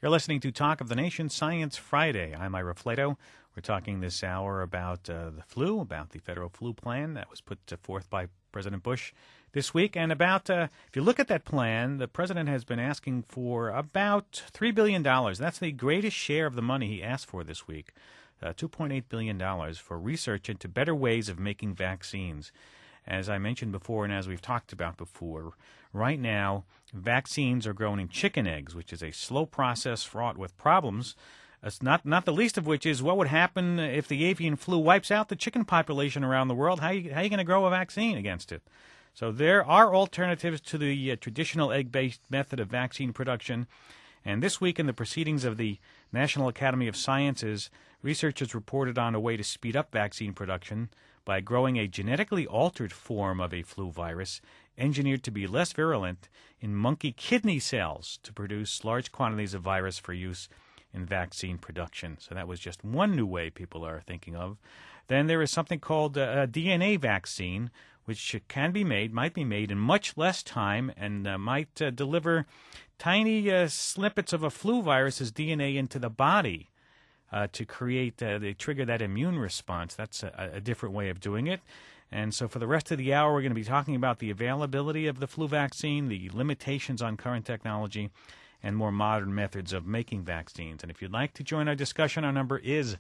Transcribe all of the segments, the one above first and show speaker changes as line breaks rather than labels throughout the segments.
You're listening to Talk of the Nation Science Friday. I'm Ira Flato. We're talking this hour about the flu, about the federal flu plan that was put forth by President Bush this week, and about, if you look at that plan, the president has been asking for about $3 billion. That's the greatest share of the money he asked for this week, $2.8 billion for research into better ways of making vaccines. As I mentioned before and as we've talked about before, right now vaccines are grown in chicken eggs, which is a slow process fraught with problems. Not the least of which is what would happen if the avian flu wipes out the chicken population around the world. How are you going to grow a vaccine against it? So there are alternatives to the traditional egg-based method of vaccine production. And this week in the proceedings of the National Academy of Sciences, researchers reported on a way to speed up vaccine production by growing a genetically altered form of a flu virus engineered to be less virulent in monkey kidney cells to produce large quantities of virus for use in vaccine production. So that was just one new way people are thinking of. Then there is something called a DNA vaccine, which might be made in much less time and might deliver tiny snippets of a flu virus's DNA into the body to create, they trigger that immune response. That's a different way of doing it. And so for the rest of the hour, we're going to be talking about the availability of the flu vaccine, the limitations on current technology, and more modern methods of making vaccines. And if you'd like to join our discussion, our number is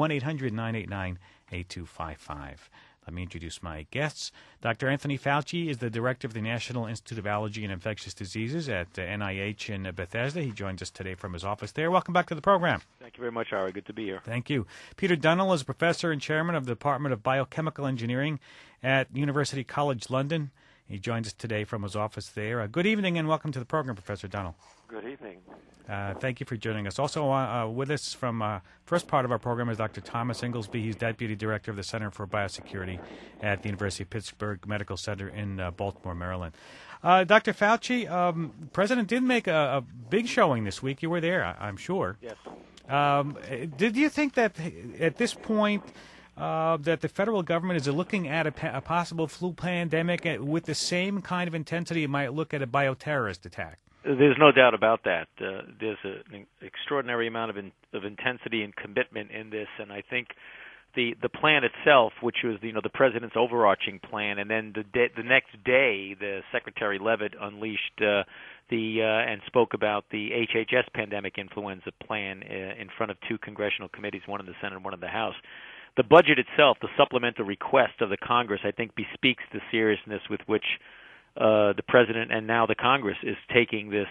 1-800-989-8255. Let me introduce my guests. Dr. Anthony Fauci is the director of the National Institute of Allergy and Infectious Diseases at NIH in Bethesda. He joins us today from his office there. Welcome back to the program.
Thank you very much, Ira. Good to be here.
Thank you. Peter Dunnell is professor and chairman of the Department of Biochemical Engineering at University College London. He joins us today from his office there. Good evening and welcome to the program, Professor Dunnell.
Good evening.
Thank you for joining us. Also with us from first part of our program is Dr. Thomas Inglesby. He's Deputy Director of the Center for Biosecurity at the University of Pittsburgh Medical Center in Baltimore, Maryland. Dr. Fauci, President did make a big showing this week. You were there, I'm sure.
Yes.
Did you think that at this point that the federal government is looking at a possible flu pandemic with the same kind of intensity it might look at a bioterrorist attack?
There's no doubt about that. There's an extraordinary amount of intensity and commitment in this, and I think the plan itself, which was the president's overarching plan, and then the next day, the Secretary Leavitt unleashed and spoke about the HHS pandemic influenza plan in front of two congressional committees, one in the Senate and one in the House. The budget itself, the supplemental request of the Congress, I think bespeaks the seriousness with which the President and now the Congress is taking this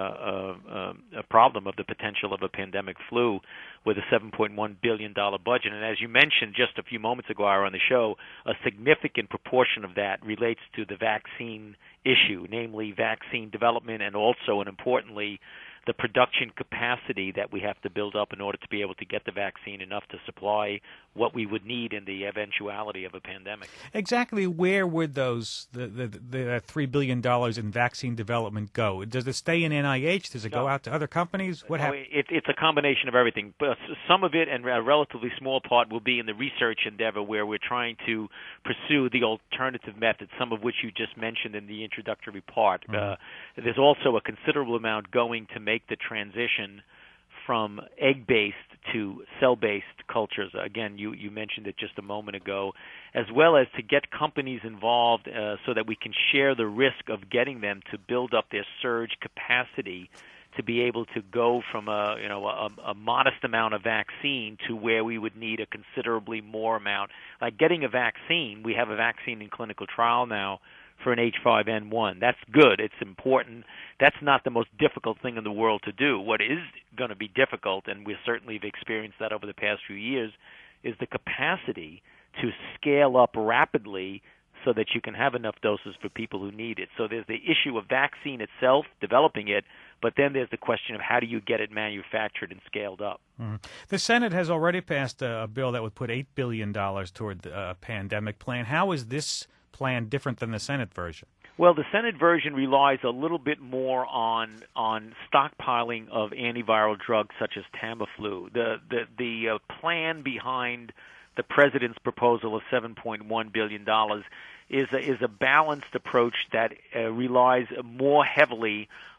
a problem of the potential of a pandemic flu with a $7.1 billion budget. And as you mentioned just a few moments ago, Ira, on the show, a significant proportion of that relates to the vaccine issue, namely vaccine development and also, and importantly, the production capacity that we have to build up in order to be able to get the vaccine enough to supply what we would need in the eventuality of a pandemic.
Exactly where would those the $3 billion in vaccine development go? Does it stay in NIH? Does it go out to other companies? What happens?
It's a combination of everything. But some of it, and a relatively small part, will be in the research endeavor where we're trying to pursue the alternative methods, some of which you just mentioned in the introductory part. Mm-hmm. There's also a considerable amount going to make the transition from egg-based to cell-based cultures. Again, you mentioned it just a moment ago, as well as to get companies involved so that we can share the risk of getting them to build up their surge capacity to be able to go from a modest amount of vaccine to where we would need a considerably more amount. Like getting a vaccine, we have a vaccine in clinical trial now for an H5N1. That's good. It's important. That's not the most difficult thing in the world to do. What is going to be difficult, and we certainly have experienced that over the past few years, is the capacity to scale up rapidly so that you can have enough doses for people who need it. So there's the issue of vaccine itself, developing it, but then there's the question of how do you get it manufactured and scaled up.
Mm-hmm. The Senate has already passed a bill that would put $8 billion toward a pandemic plan. How is this plan different than the Senate version?
Well, the Senate version relies a little bit more on stockpiling of antiviral drugs such as Tamiflu. The plan behind the president's proposal of $7.1 billion is a balanced approach that relies more heavily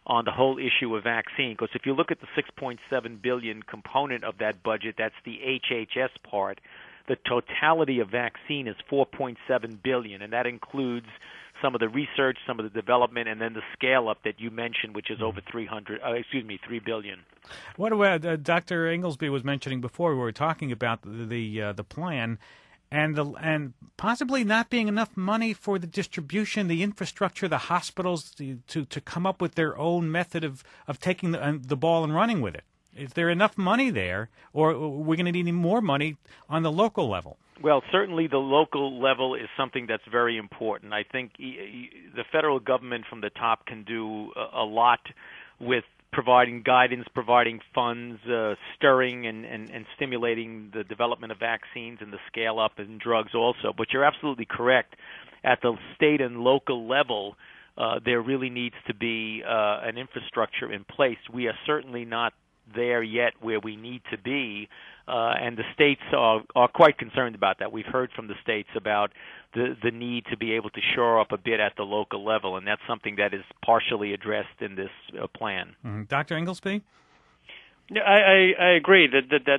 on the whole issue of vaccine. Because if you look at the $6.7 billion component of that budget, that's the HHS part. The totality of vaccine is $4.7 billion, and that includes some of the research, some of the development, and then the scale-up that you mentioned, which is over $3 billion.
What about Dr. Inglesby was mentioning before? We were talking about the plan, and possibly not being enough money for the distribution, the infrastructure, the hospitals to come up with their own method of taking the ball and running with it. Is there enough money there, or are we going to need more money on the local level?
Well, certainly the local level is something that's very important. I think the federal government from the top can do a lot with providing guidance, providing funds, stirring and stimulating the development of vaccines and the scale-up and drugs also. But you're absolutely correct. At the state and local level, there really needs to be an infrastructure in place. We are certainly not there yet where we need to be, and the states are quite concerned about that. We've heard from the states about the need to be able to shore up a bit at the local level, and that's something that is partially addressed in this plan.
Mm-hmm. Dr. Inglesby?
No, I agree that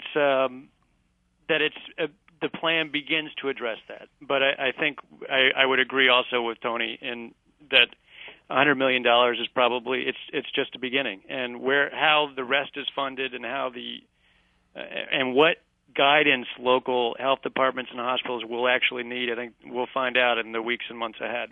it's the plan begins to address that, but I think I would agree also with Tony in that $100 million is probably it's just a beginning, and how the rest is funded and how and what guidance local health departments and hospitals will actually need, I think we'll find out in the weeks and months ahead.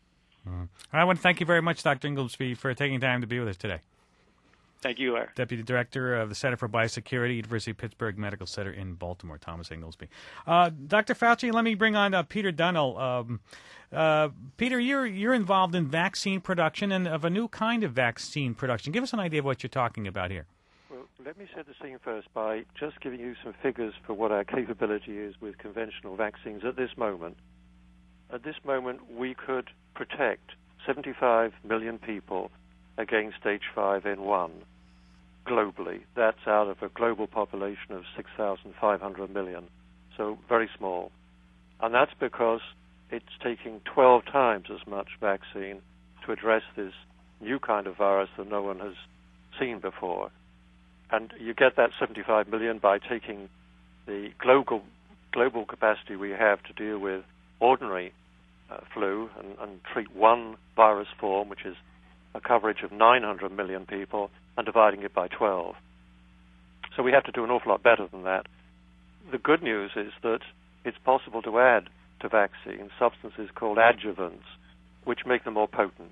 I want to thank you very much, Dr. Inglesby, for taking time to be with us today.
Thank you, Larry.
Deputy Director of the Center for Biosecurity, University of Pittsburgh Medical Center in Baltimore, Thomas Inglesby. Dr. Fauci, let me bring on Peter Dunnell. Peter, you're involved in vaccine production and of a new kind of vaccine production. Give us an idea of what you're talking about here.
Well, let me set the scene first by just giving you some figures for what our capability is with conventional vaccines at this moment. At this moment, we could protect 75 million people against H5N1 globally. That's out of a global population of 6,500 million, so very small. And that's because it's taking 12 times as much vaccine to address this new kind of virus that no one has seen before. And you get that 75 million by taking the global capacity we have to deal with ordinary flu and treat one virus form, which is a coverage of 900 million people, and dividing it by 12. So we have to do an awful lot better than that. The good news is that it's possible to add to vaccines substances called adjuvants, which make them more potent.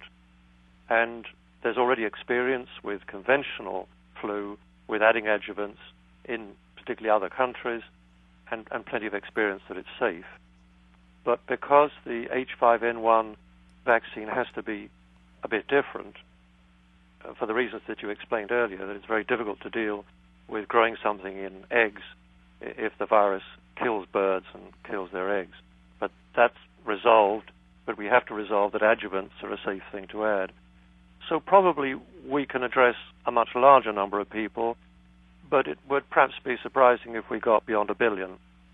And there's already experience with conventional flu with adding adjuvants in particularly other countries, and plenty of experience that it's safe. But because the H5N1 vaccine has to be a bit different, for the reasons that you explained earlier, that it's very difficult to deal with growing something in eggs if the virus kills birds and kills their eggs. But that's resolved, but we have to resolve that adjuvants are a safe thing to add. So probably we can address a much larger number of people, but it would perhaps be surprising if we got beyond 1 billion.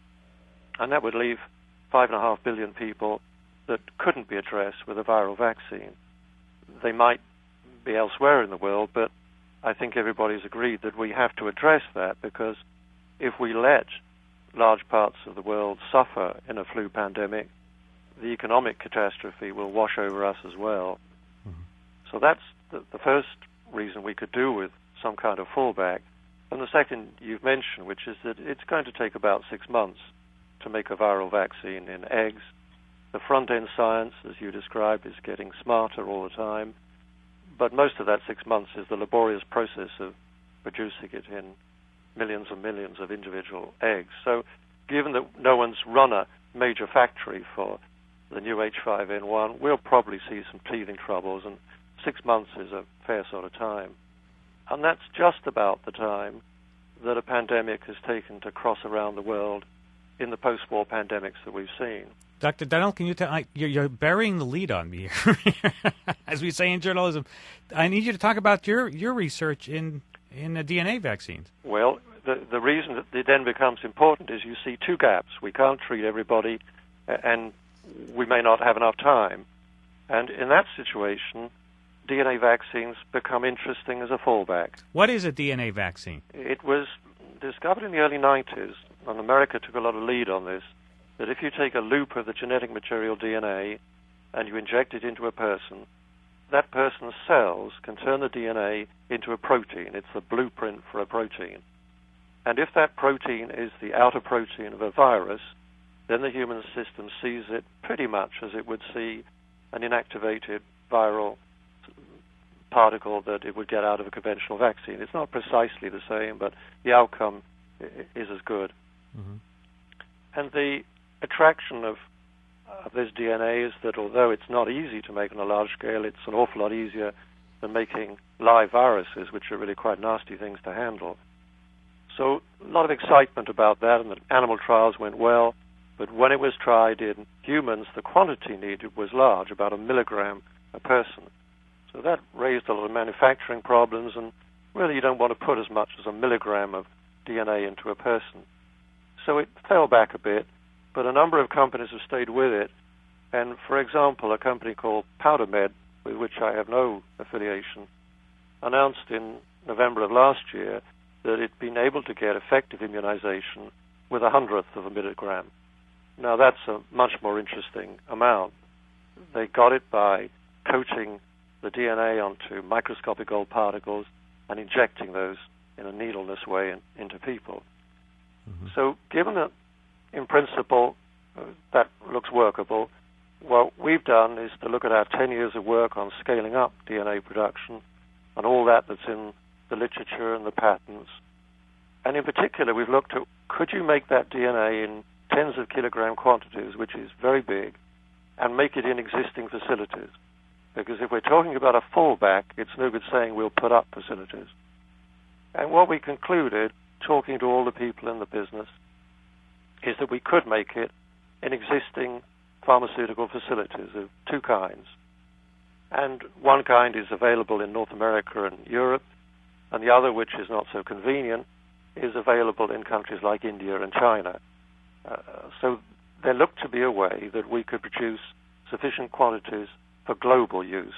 And that would leave 5.5 billion people that couldn't be addressed with a viral vaccine. They might be elsewhere in the world, but I think everybody's agreed that we have to address that, because if we let large parts of the world suffer in a flu pandemic, the economic catastrophe will wash over us as well. Mm-hmm. So that's the first reason we could do with some kind of fallback. And the second you've mentioned, which is that it's going to take about 6 months to make a viral vaccine in eggs. The front-end science, as you described, is getting smarter all the time. But most of that 6 months is the laborious process of producing it in millions and millions of individual eggs. So given that no one's run a major factory for the new H5N1, we'll probably see some teething troubles, and 6 months is a fair sort of time. And that's just about the time that a pandemic has taken to cross around the world in the post-war pandemics that we've seen.
Dr. Dunnell, can you tell? You're burying the lead on me here, as we say in journalism. I need you to talk about your research in DNA vaccines.
Well, the reason that it then becomes important is you see two gaps. We can't treat everybody, and we may not have enough time. And in that situation, DNA vaccines become interesting as a fallback.
What is a DNA vaccine?
It was discovered in the early 90s, and America took a lot of lead on this, that if you take a loop of the genetic material DNA and you inject it into a person, that person's cells can turn the DNA into a protein. It's the blueprint for a protein. And if that protein is the outer protein of a virus, then the human system sees it pretty much as it would see an inactivated viral particle that it would get out of a conventional vaccine. It's not precisely the same, but the outcome is as good.
Mm-hmm.
And the attraction of this DNA is that although it's not easy to make on a large scale, it's an awful lot easier than making live viruses, which are really quite nasty things to handle. So a lot of excitement about that, and the animal trials went well. But when it was tried in humans, the quantity needed was large, about 1 milligram a person. So that raised a lot of manufacturing problems, and really you don't want to put as much as 1 milligram of DNA into a person. So it fell back a bit, but a number of companies have stayed with it. And, for example, a company called PowderMed, with which I have no affiliation, announced in November of last year that it'd been able to get effective immunization with 1/100th of a milligram. Now, that's a much more interesting amount. They got it by coating the DNA onto microscopic gold particles and injecting those in a needleless way into people. Mm-hmm. So given that, in principle, that looks workable, what we've done is to look at our 10 years of work on scaling up DNA production and all that's in the literature and the patents. And in particular, we've looked at, could you make that DNA in tens of kilogram quantities, which is very big, and make it in existing facilities? Because if we're talking about a fallback, it's no good saying we'll put up facilities. And what we concluded, talking to all the people in the business, is that we could make it in existing pharmaceutical facilities of two kinds. And one kind is available in North America and Europe, and the other, which is not so convenient, is available in countries like India and China. So there looked to be a way that we could produce sufficient quantities for global use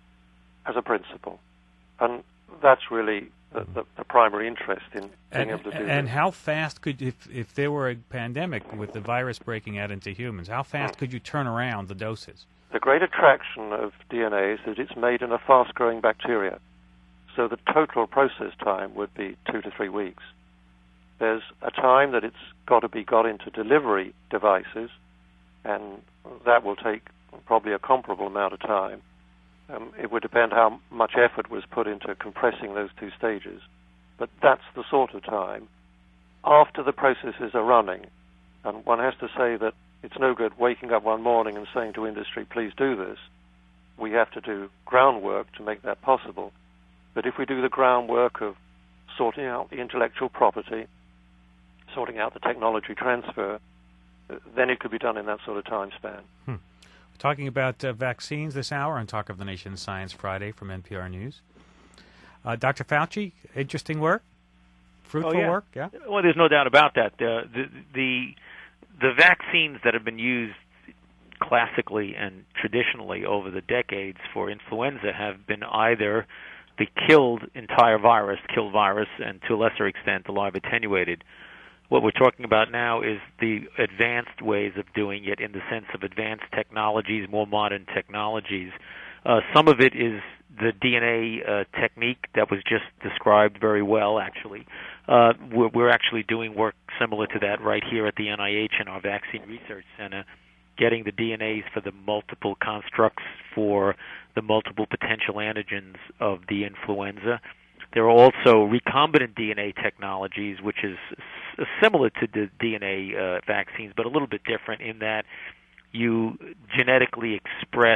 as a principle. And that's really the primary interest in being able to do that.
And how fast could, if there were a pandemic with the virus breaking out into humans, how fast could you turn around the doses?
The great attraction of DNA is that it's made in a fast-growing bacteria. So the total process time would be 2 to 3 weeks. There's a time that it's got to be got into delivery devices, and that will take probably a comparable amount of time. It would depend how much effort was put into compressing those two stages. But that's the sort of time after the processes are running. And one has to say that it's no good waking up one morning and saying to industry, please do this. We have to do groundwork to make that possible. But if we do the groundwork of sorting out the intellectual property, sorting out the technology transfer, then it could be done in that sort of time span.
We're talking about vaccines this hour on Talk of the Nation Science Friday from NPR News. Dr. Fauci, interesting work, fruitful work, yeah?
Well, there's no doubt about that. The vaccines that have been used classically and traditionally over the decades for influenza have been either the killed virus, and to a lesser extent the live attenuated. What we're talking about now is the advanced ways of doing it in the sense of advanced technologies, more modern technologies. Some of it is the DNA technique that was just described very well, actually. We're actually doing work similar to that right here at the NIH in our Vaccine Research Center, getting the DNAs for the multiple constructs for the multiple potential antigens of the influenza. There are also recombinant DNA technologies, which is similar to the DNA vaccines, but a little bit different in that you genetically express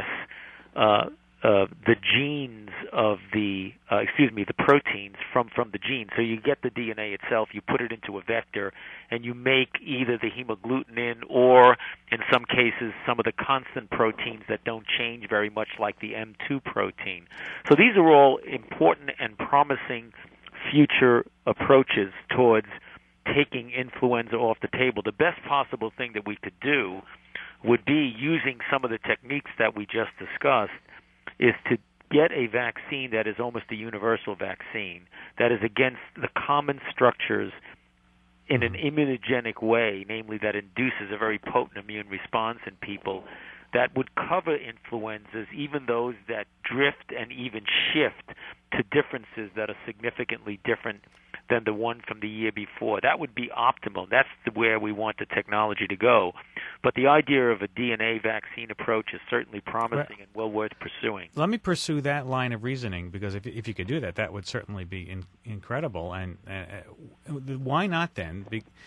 the genes of the proteins from the genes. So you get the DNA itself, you put it into a vector, and you make either the hemagglutinin or, in some cases, some of the constant proteins that don't change very much, like the M2 protein. So these are all important and promising future approaches towards taking influenza off the table. The best possible thing that we could do would be using some of the techniques that we just discussed, is to get a vaccine that is almost a universal vaccine, that is against the common structures in an immunogenic way, namely that induces a very potent immune response in people, that would cover influenzas, even those that drift and even shift to differences that are significantly different than the one from the year before. That would be optimal. That's where we want the technology to go. But the idea of a DNA vaccine approach is certainly promising and well worth pursuing.
Let me pursue that line of reasoning, because if you could do that, that would certainly be incredible. And why not then?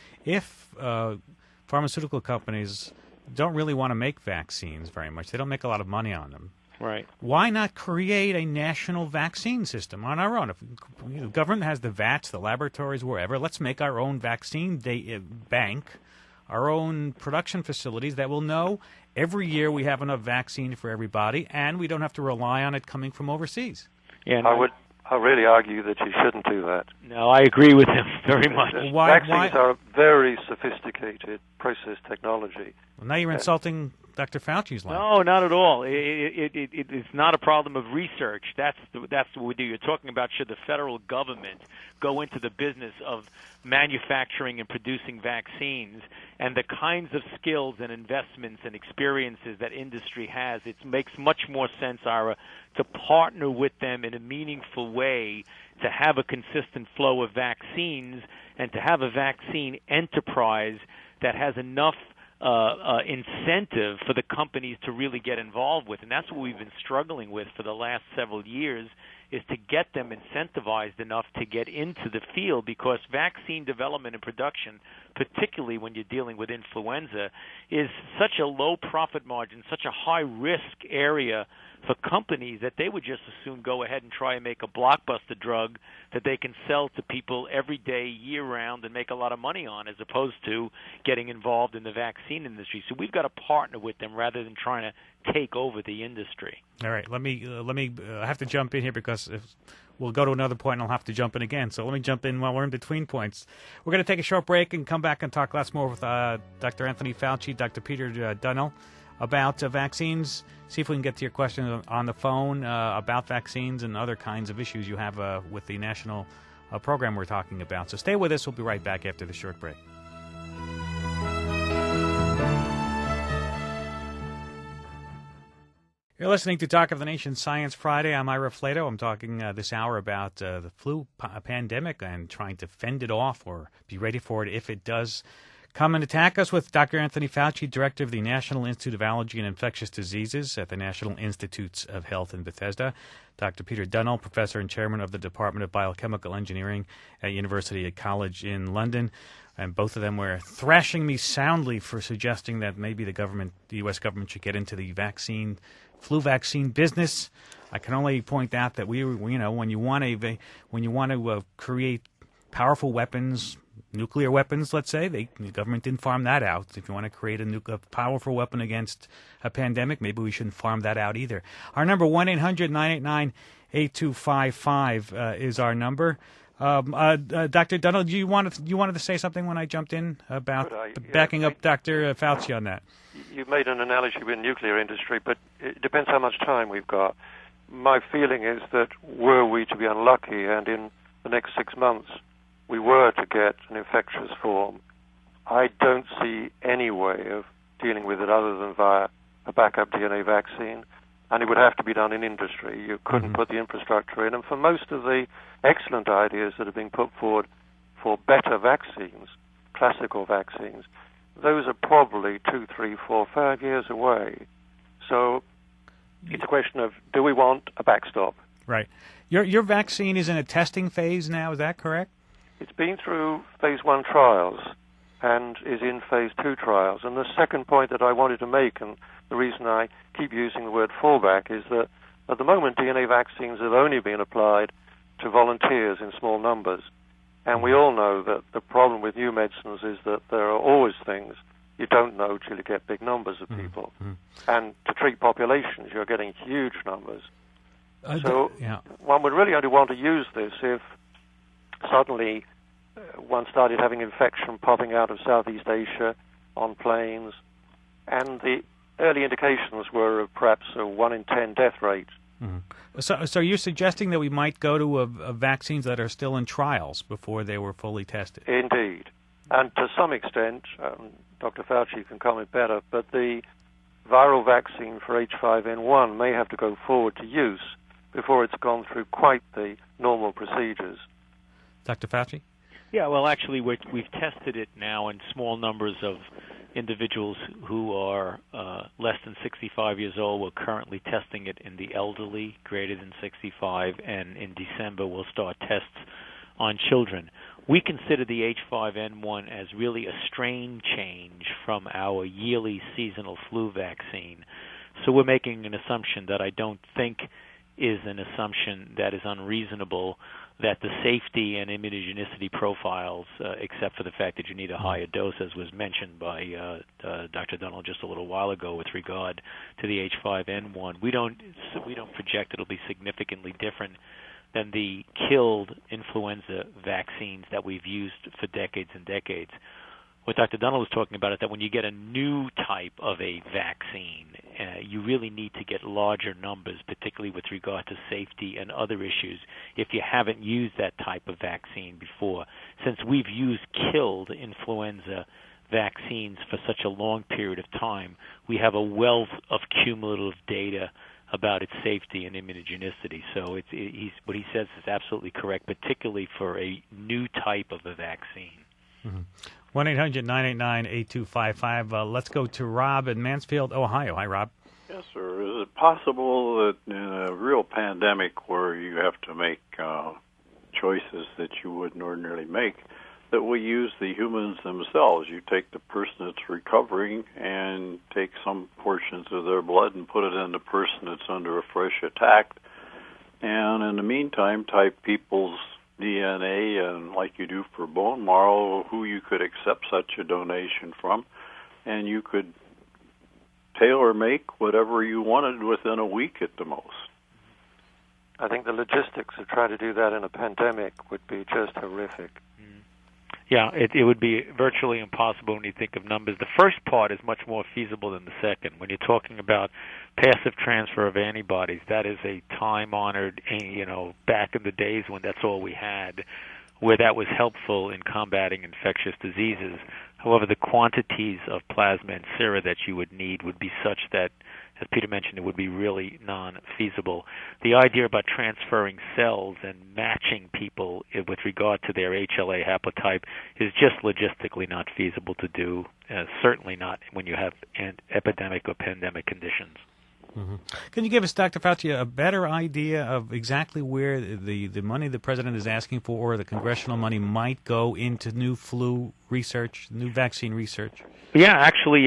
If pharmaceutical companies don't really want to make vaccines very much, they don't make a lot of money on them.
Right.
Why not create a national vaccine system on our own? If the government has the vats, the laboratories, wherever, let's make our own vaccine bank, our own production facilities that will know every year we have enough vaccine for everybody, and we don't have to rely on it coming from overseas.
Yeah,
I really argue that you shouldn't do that.
No, I agree with him very much.
Vaccines are a very sophisticated process technology.
Well, now you're insulting Dr. Fauci's line.
No, not at all. It's not a problem of research. That's what we do. You're talking about, should the federal government go into the business of manufacturing and producing vaccines, and the kinds of skills and investments and experiences that industry has, it makes much more sense, Ira, to partner with them in a meaningful way, to have a consistent flow of vaccines, and to have a vaccine enterprise that has enough incentive for the companies to really get involved with. And that's what we've been struggling with for the last several years, is to get them incentivized enough to get into the field, because vaccine development and production, particularly when you're dealing with influenza, is such a low profit margin, such a high risk area for companies that they would just as soon go ahead and try and make a blockbuster drug that they can sell to people every day, year-round, and make a lot of money on, as opposed to getting involved in the vaccine industry. So we've got to partner with them rather than trying to take over the industry.
All right, let me I have to jump in here, because we'll go to another point and I'll have to jump in again. So let me jump in while we're in between points. We're going to take a short break and come back and talk lots more with Dr. Anthony Fauci, Dr. Peter Donnell, about vaccines. See if we can get to your question on the phone about vaccines and other kinds of issues you have with the national program we're talking about. So stay with us. We'll be right back after the short break. You're listening to Talk of the Nation Science Friday. I'm Ira Flato. I'm talking this hour about the flu pandemic and trying to fend it off or be ready for it if it does come and attack us, with Dr. Anthony Fauci, Director of the National Institute of Allergy and Infectious Diseases at the National Institutes of Health in Bethesda, Dr. Peter Donnell, Professor and Chairman of the Department of Biochemical Engineering at University College in London. And both of them were thrashing me soundly for suggesting that maybe the U.S. government should get into the flu vaccine business. I can only point out that when you want to create powerful weapons, nuclear weapons, let's say, the government didn't farm that out. If you want to create a powerful weapon against a pandemic, maybe we shouldn't farm that out either. Our number, 1-800-989-8255 is our number. Dr. Donnell, you wanted to say something when I jumped in about backing up Dr. Fauci on that?
You made an analogy with the nuclear industry, but it depends how much time we've got. My feeling is that were we to be unlucky and in the next 6 months we were to get an infectious form, I don't see any way of dealing with it other than via a backup DNA vaccine, and it would have to be done in industry. You couldn't put the infrastructure in, and for most of the excellent ideas that are being put forward for better vaccines, classical vaccines, those are probably 2, 3, 4, 5 years away. So it's a question of, do we want a backstop?
Right. Your vaccine is in a testing phase now, is that correct?
It's been through phase 1 trials and is in phase 2 trials. And the second point that I wanted to make, and the reason I keep using the word fallback, is that at the moment DNA vaccines have only been applied to volunteers in small numbers. And we all know that the problem with new medicines is that there are always things you don't know till you get big numbers of people. And to treat populations, you're getting huge numbers. One would really only want to use this if suddenly one started having infection popping out of Southeast Asia on planes, and the early indications were of perhaps a 1 in 10 death rate
So you're suggesting that we might go to vaccines that are still in trials before they were fully tested?
Indeed. And to some extent, Dr. Fauci can comment better, but the viral vaccine for H5N1 may have to go forward to use before it's gone through quite the normal procedures.
Dr. Fauci?
Yeah, well, actually, we've tested it now in small numbers of individuals who are less than 65 years old. We're currently testing it in the elderly, greater than 65, and in December we'll start tests on children. We consider the H5N1 as really a strain change from our yearly seasonal flu vaccine. So we're making an assumption that I don't think is an assumption that is unreasonable, that the safety and immunogenicity profiles, except for the fact that you need a higher dose, as was mentioned by Dr. Donald just a little while ago with regard to the H5N1, we don't project it'll be significantly different than the killed influenza vaccines that we've used for decades and decades. What Dr. Donald was talking about is that when you get a new type of a vaccine, you really need to get larger numbers, particularly with regard to safety and other issues, if you haven't used that type of vaccine before. Since we've used killed influenza vaccines for such a long period of time, we have a wealth of cumulative data about its safety and immunogenicity. So what he says is absolutely correct, particularly for a new type of a vaccine.
1-800-989-8255. Let's go to Rob in Mansfield, Ohio. Hi, Rob.
Yes, sir. Is it possible that in a real pandemic where you have to make choices that you wouldn't ordinarily make, that we use the humans themselves? You take the person that's recovering and take some portions of their blood and put it in the person that's under a fresh attack, and in the meantime type people's DNA, and like you do for bone marrow, who you could accept such a donation from, and you could tailor-make whatever you wanted within a week at the most.
I think the logistics of trying to do that in a pandemic would be just horrific.
Yeah, it would be virtually impossible when you think of numbers. The first part is much more feasible than the second. When you're talking about passive transfer of antibodies, that is a time-honored, back in the days when that's all we had, where that was helpful in combating infectious diseases. However, the quantities of plasma and sera that you would need would be such that, as Peter mentioned, it would be really non-feasible. The idea about transferring cells and matching people with regard to their HLA haplotype is just logistically not feasible to do, certainly not when you have epidemic or pandemic conditions.
Mm-hmm. Can you give us, Dr. Fauci, a better idea of exactly where the money the president is asking for, or the congressional money, might go into new flu research, new vaccine research?
Yeah, actually,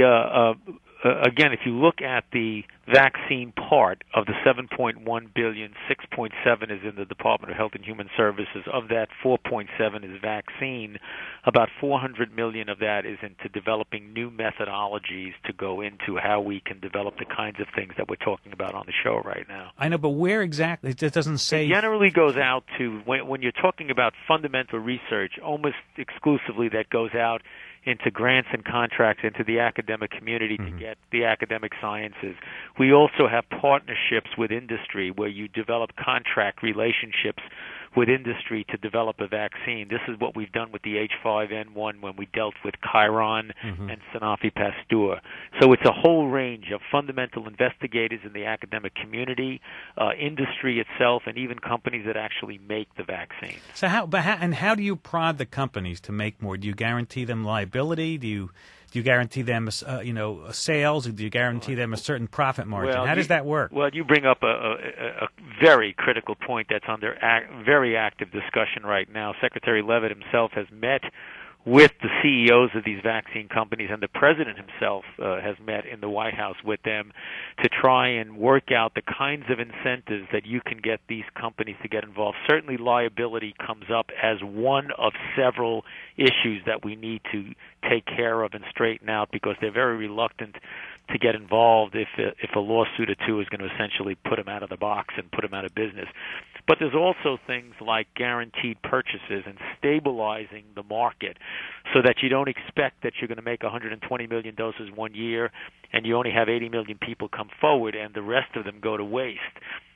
again, if you look at the vaccine part of the $7.1 billion, 6.7 is in the Department of Health and Human Services. Of that, 4.7 is vaccine. About $400 million of that is into developing new methodologies to go into how we can develop the kinds of things that we're talking about on the show right now.
I know, but where exactly? It doesn't say.
It generally goes out to, when you're talking about fundamental research, almost exclusively that goes out into grants and contracts into the academic community to get the academic sciences. We also have partnerships with industry where you develop contract relationships with industry to develop a vaccine. This is what we've done with the H5N1 when we dealt with Chiron and Sanofi Pasteur. So it's a whole range of fundamental investigators in the academic community, industry itself, and even companies that actually make the vaccine.
So how do you prod the companies to make more? Do you guarantee them liability? Do you guarantee them, sales? Do you guarantee them a certain profit margin? How does that work?
Well, you bring up a very critical point that's under very active discussion right now. Secretary Leavitt himself has met with the CEOs of these vaccine companies, and the president himself has met in the White House with them to try and work out the kinds of incentives that you can get these companies to get involved. Certainly liability comes up as one of several issues that we need to take care of and straighten out, because they're very reluctant to get involved if a lawsuit or two is going to essentially put them out of the box and put them out of business. But there's also things like guaranteed purchases and stabilizing the market so that you don't expect that you're going to make 120 million doses one year and you only have 80 million people come forward and the rest of them go to waste.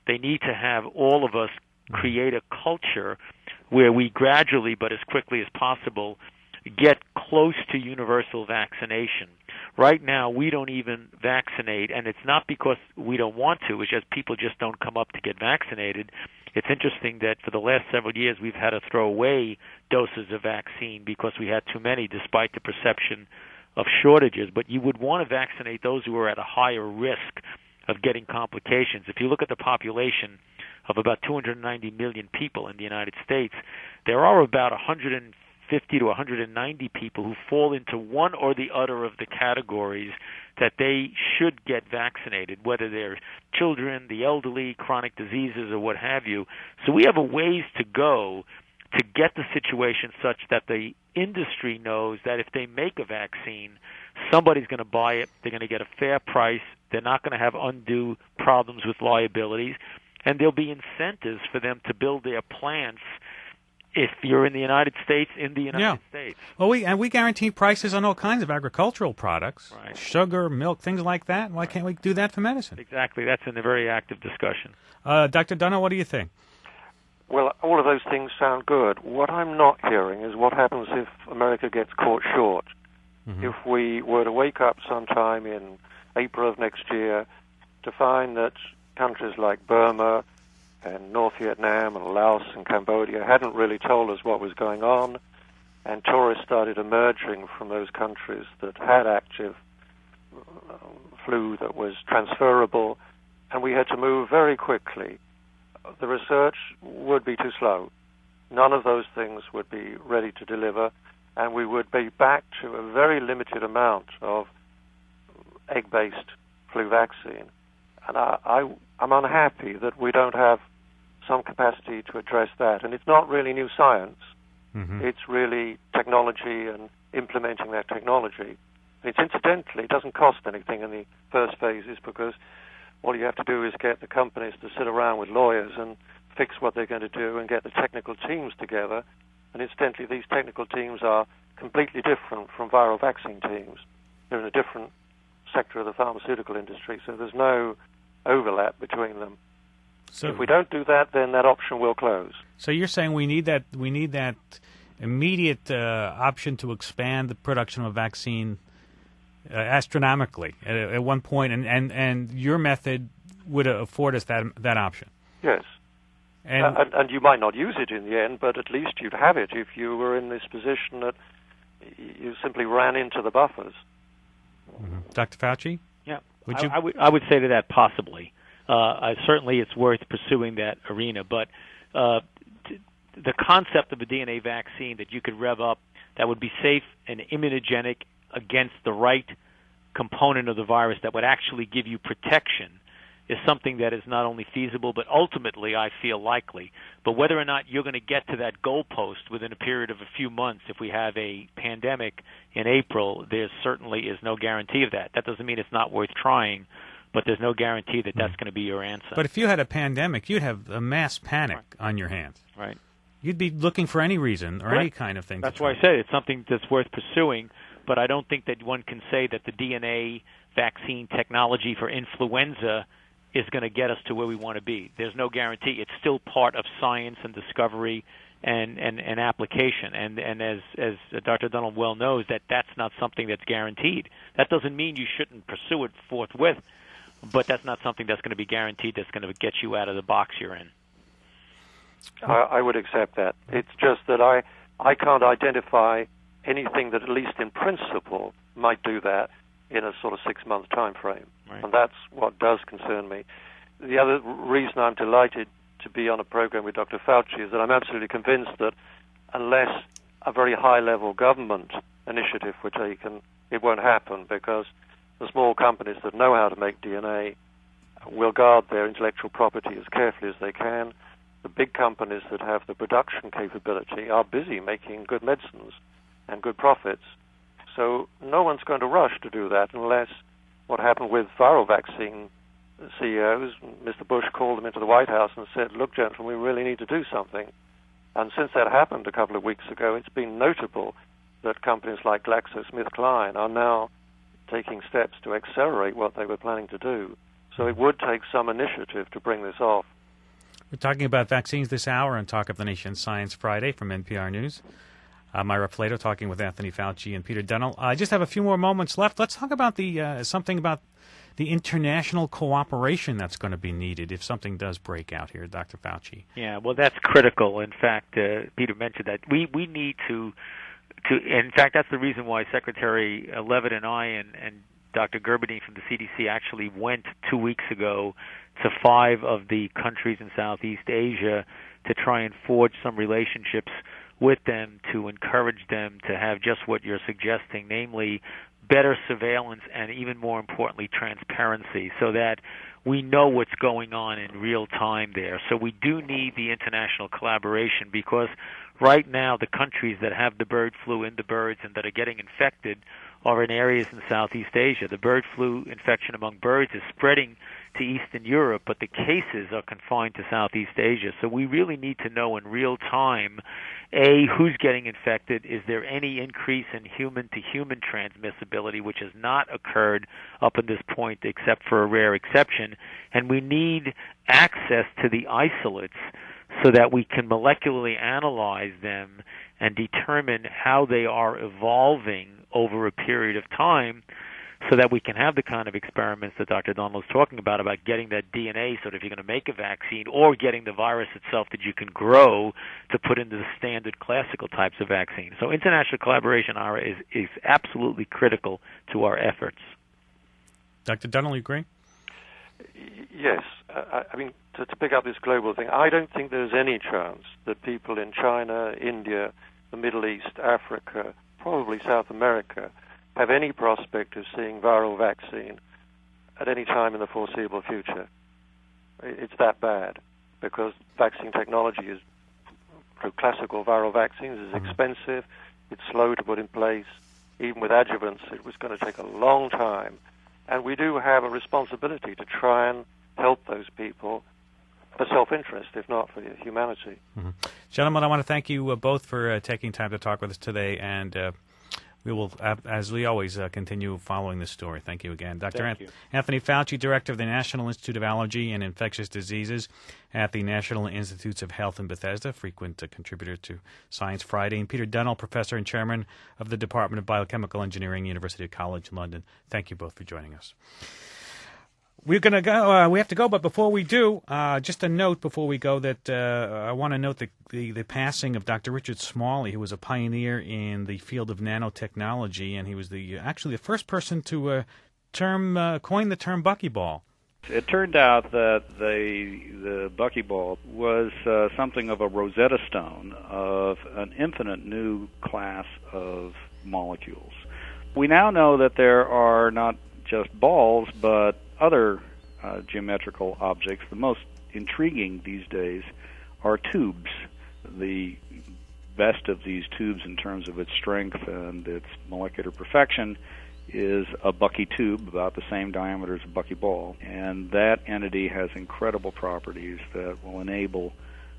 They need to have all of us create a culture where we gradually, but as quickly as possible, get close to universal vaccination. Right now, we don't even vaccinate, and it's not because we don't want to, it's just people just don't come up to get vaccinated. It's interesting that for the last several years, we've had to throw away doses of vaccine because we had too many, despite the perception of shortages. But you would want to vaccinate those who are at a higher risk of getting complications. If you look at the population of about 290 million people in the United States, there are about 150 to 190 people who fall into one or the other of the categories that they should get vaccinated, whether they're children, the elderly, chronic diseases, or what have you. So we have a ways to go to get the situation such that the industry knows that if they make a vaccine, somebody's going to buy it, they're going to get a fair price, they're not going to have undue problems with liabilities, and there'll be incentives for them to build their plants if you're in the United States, in the United States.
Well, we guarantee prices on all kinds of agricultural products,
right.
Sugar, milk, things like that. Why can't we do that for medicine?
Exactly. That's in a very active discussion.
Dr. Dunno, what do you think?
Well, all of those things sound good. What I'm not hearing is what happens if America gets caught short. Mm-hmm. If we were to wake up sometime in April of next year to find that countries like Burma and North Vietnam and Laos and Cambodia hadn't really told us what was going on, and tourists started emerging from those countries that had active flu that was transferable, and we had to move very quickly. The research would be too slow. None of those things would be ready to deliver, and we would be back to a very limited amount of egg-based flu vaccine. And I'm unhappy that we don't have some capacity to address that. And it's not really new science. Mm-hmm. It's really technology and implementing that technology. It's incidentally, it doesn't cost anything in the first phases because all you have to do is get the companies to sit around with lawyers and fix what they're going to do and get the technical teams together. And incidentally, these technical teams are completely different from viral vaccine teams. They're in a different sector of the pharmaceutical industry, so there's no overlap between them. So if we don't do that, then that option will close.
So you're saying we need that immediate option to expand the production of a vaccine astronomically at one point, and your method would afford us that option.
Yes. And you might not use it in the end, but at least you'd have it if you were in this position that you simply ran into the buffers.
Mm-hmm. Dr. Fauci?
Yeah. I would say to that possibly. Certainly it's worth pursuing that arena, but the concept of a DNA vaccine that you could rev up that would be safe and immunogenic against the right component of the virus that would actually give you protection is something that is not only feasible, but ultimately I feel likely. But whether or not you're going to get to that goalpost within a period of a few months, if we have a pandemic in April, there certainly is no guarantee of that. That doesn't mean it's not worth trying, but there's no guarantee that that's going to be your answer.
But if you had a pandemic, you'd have a mass panic on your hands.
Right.
You'd be looking for any reason or any kind of thing.
That's why I say it's something that's worth pursuing, but I don't think that one can say that the DNA vaccine technology for influenza is going to get us to where we want to be. There's no guarantee. It's still part of science and discovery and application. And as Dr. Dunham well knows, that's not something that's guaranteed. That doesn't mean you shouldn't pursue it forthwith, but that's not something that's going to be guaranteed that's going to get you out of the box you're in.
I would accept that. It's just that I can't identify anything that, at least in principle, might do that in a sort of 6-month time frame. Right. And that's what does concern me. The other reason I'm delighted to be on a program with Dr. Fauci is that I'm absolutely convinced that unless a very high-level government initiative were taken, it won't happen because the small companies that know how to make DNA will guard their intellectual property as carefully as they can. The big companies that have the production capability are busy making good medicines and good profits. So no one's going to rush to do that unless what happened with viral vaccine CEOs, Mr. Bush called them into the White House and said, look, gentlemen, we really need to do something. And since that happened a couple of weeks ago, it's been notable that companies like GlaxoSmithKline are now taking steps to accelerate what they were planning to do. So it would take some initiative to bring this off.
We're talking about vaccines this hour on Talk of the Nation Science Friday from NPR News. I'm Ira Flato talking with Anthony Fauci and Peter Dennell. I just have a few more moments left. Let's talk about something about the international cooperation that's going to be needed if something does break out here, Dr. Fauci.
Yeah, well, that's critical. In fact, Peter mentioned that we need to. In fact, that's the reason why Secretary Leavitt and I and Dr. Gerberdine from the CDC actually went 2 weeks ago to 5 of the countries in Southeast Asia to try and forge some relationships with them to encourage them to have just what you're suggesting, namely better surveillance and, even more importantly, transparency, so that we know what's going on in real time there. So we do need the international collaboration, because right now the countries that have the bird flu in the birds and that are getting infected are in areas in Southeast Asia. The bird flu infection among birds is spreading to Eastern Europe, but the cases are confined to Southeast Asia. So we really need to know in real time, A, who's getting infected, is there any increase in human-to-human transmissibility, which has not occurred up to this point except for a rare exception, and we need access to the isolates so that we can molecularly analyze them and determine how they are evolving over a period of time, so that we can have the kind of experiments that Dr. Donnell was talking about getting that DNA, so that if you're going to make a vaccine, or getting the virus itself that you can grow to put into the standard classical types of vaccines. So international collaboration, Ira, is absolutely critical to our efforts.
Dr. Donnell, you agree?
Yes. I mean, to pick up this global thing, I don't think there's any chance that people in China, India, the Middle East, Africa, probably South America, have any prospect of seeing viral vaccine at any time in the foreseeable future. It's that bad, because vaccine technology is, for classical viral vaccines, is expensive, it's slow to put in place. Even with adjuvants, it was going to take a long time. And we do have a responsibility to try and help those people for self-interest, if not for humanity.
Mm-hmm. Gentlemen, I want to thank you both for taking time to talk with us today, and we will, as we always, continue following this story. Thank you again. Dr. Anthony Fauci, Director of the National Institute of Allergy and Infectious Diseases at the National Institutes of Health in Bethesda, frequent contributor to Science Friday, and Peter Dennell, Professor and Chairman of the Department of Biochemical Engineering, University College London. Thank you both for joining us. We're going to go. We have to go, but before we do, just a note before we go that I want to note the passing of Dr. Richard Smalley, who was a pioneer in the field of nanotechnology, and he was actually the first person to coin the term buckyball.
It turned out that the buckyball was something of a Rosetta Stone of an infinite new class of molecules. We now know that there are not just balls, but other geometrical objects. The most intriguing these days are tubes. The best of these tubes in terms of its strength and its molecular perfection is a bucky tube, about the same diameter as a buckyball, and that entity has incredible properties that will enable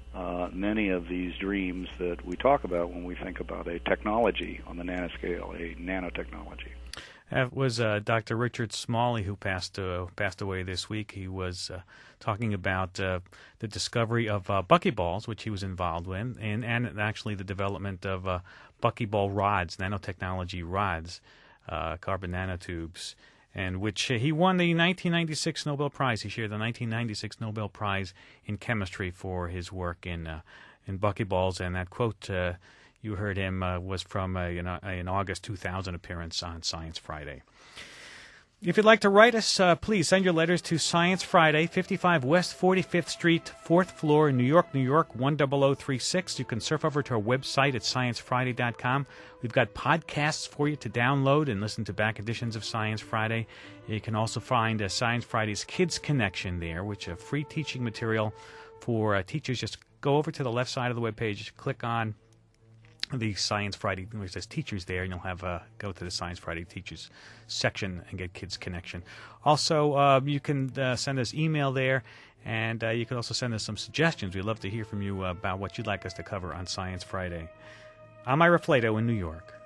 many of these dreams that we talk about when we think about a technology on the nanoscale, a nanotechnology.
That was Dr. Richard Smalley, who passed away this week. He was talking about the discovery of buckyballs, which he was involved in, and actually the development of buckyball rods, nanotechnology rods, carbon nanotubes, and which he won the 1996 Nobel Prize. He shared the 1996 Nobel Prize in chemistry for his work in buckyballs, and that quote you heard him was from an August 2000 appearance on Science Friday. If you'd like to write us, please send your letters to Science Friday, 55 West 45th Street, 4th floor, New York, New York, 10036. You can surf over to our website at sciencefriday.com. We've got podcasts for you to download and listen to back editions of Science Friday. You can also find Science Friday's Kids Connection there, which is a free teaching material for teachers. Just go over to the left side of the webpage, click on the Science Friday, which says Teachers there, and you'll have go to the Science Friday Teachers section and get Kids Connection. Also, you can send us email there, and you can also send us some suggestions. We'd love to hear from you about what you'd like us to cover on Science Friday. I'm Ira Flato in New York.